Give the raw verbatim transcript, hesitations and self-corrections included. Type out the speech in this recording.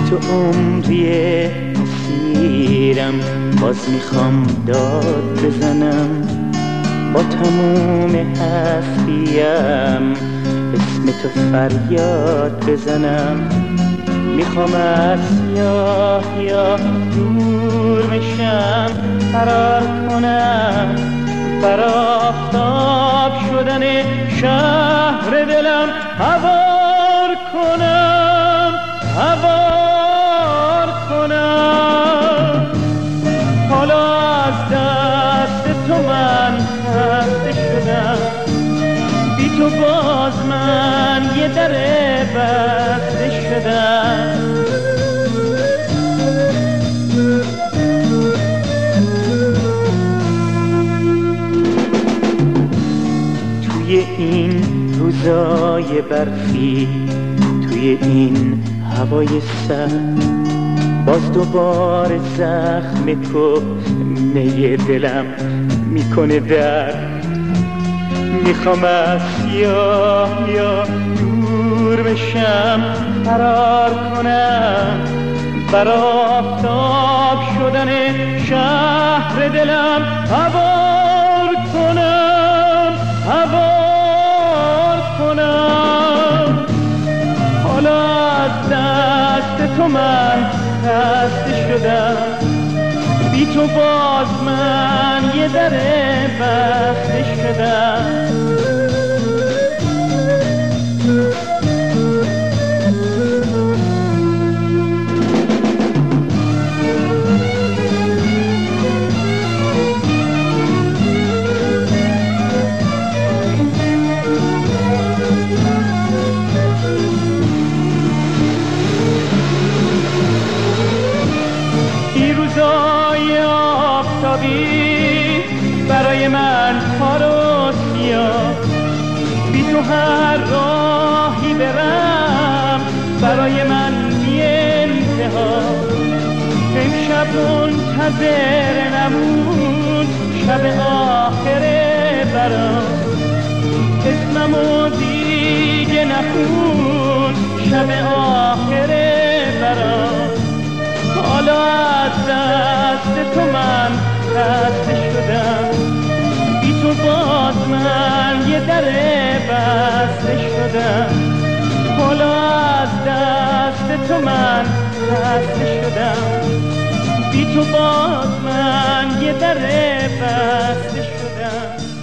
تو عمری اسیرم، باز میخوام داد بزنم، با تموم هستیم اسم تو فریاد بزنم. میخوام از سیاه یا دور بشم، فرار کنم بر آفتاب شدن شهر دلم، هوار کنم هوار کنم. حالا از دست تو من خسته شدم، بی تو باز من یه در بسته شدم. توی این روزای برفی، توی این هوای سرد، باز دوباره زخم کهنه دلم میکنه درد. میخوام از سیاه یا دور بشم، فرار کنم بر آفتاب شدن شهر دلم، هوار کنم هوار کنم. حالا از دست تو من خسته شدم، بی تو باز من یه در بسته شدم. روزای آفتابی برای من تار و سیاه، بی تو هر راهی برم برای من بی انتها. امشب منتظر نمون شب آخره برام، اسممو دیگه نخون شب آخره برام. حالا از دست تو من خسته شدم، بی تو باز من یه در بسته شدم. حالا از دست تو من خسته شدم، بی تو باز من یه در بسته شدم.